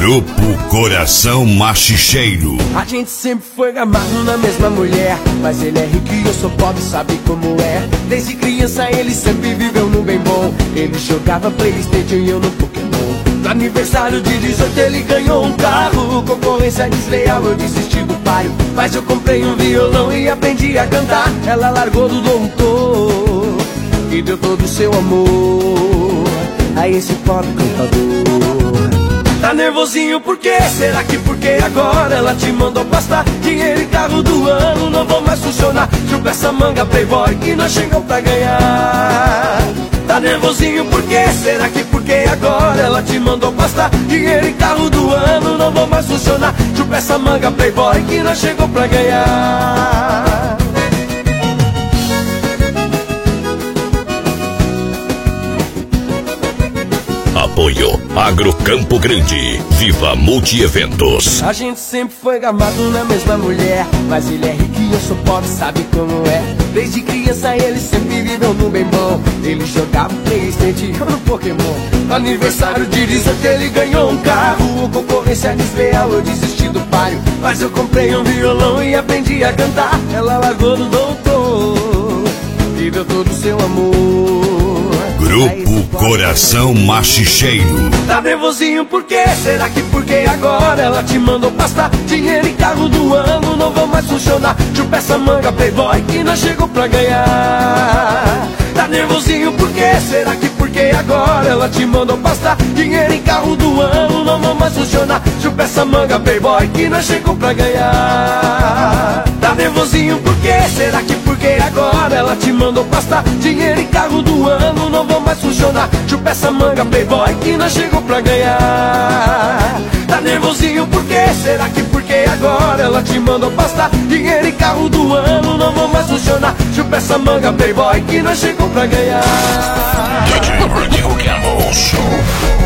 Grupo Coração Machicheiro. A gente sempre foi gamado na mesma mulher, mas ele é rico e eu sou pobre, sabe como é. Desde criança ele sempre viveu no bem bom. Ele jogava Playstation e eu no Pokémon. No aniversário de 18 ele ganhou um carro. Concorrência desleal, eu desisti do páreo, mas eu comprei um violão e aprendi a cantar. Ela largou do doutor e deu todo o seu amor a esse pobre cantador. Tá nervosinho por quê? Será que porque agora ela te mandou pastar? Dinheiro e carro do ano não vão mais funcionar. Chupa essa manga playboy que nós chegamos pra ganhar. Tá nervosinho por quê? Será que porque agora ela te mandou pastar? Dinheiro e carro do ano não vão mais funcionar. Chupa essa manga playboy que nós chegamos pra ganhar. Apoio Agrocampo Grande, Viva Multieventos. A gente sempre foi gamado na mesma mulher, mas ele é rico e eu sou pobre, sabe como é. Desde criança ele sempre viveu no bem bom. Ele jogava Playstation e eu no Pokémon. No aniversário de 18 ele ganhou um carro. Concorrência desleal, eu desisti do páreo, mas eu comprei um violão e aprendi a cantar. Ela largou do doutor e deu todo o seu amor. Grupo Coração Machicheiro. Tá nervosinho por quê? Será que porque agora ela te mandou pastar? Dinheiro e carro do ano não vão mais funcionar. Chupa essa manga playboy que nós chegou pra ganhar. Tá nervosinho por quê? Será que porque agora ela te mandou pastar? Dinheiro e carro do ano não vão mais funcionar. Chupa essa manga playboy que nós chegou pra ganhar. Tá nervosinho por quê? Será que porque agora ela te mandou pastar? Dinheiro e carro do ano não vão mais funcionar. Chupa essa manga playboy que nós chegou pra ganhar. Tá nervosinho por quê? Será que porque agora ela te mandou pastar? Dinheiro e carro do ano não vão mais funcionar. Chupa essa manga playboy que nós chegou pra ganhar. DJ Rodrigo Campos.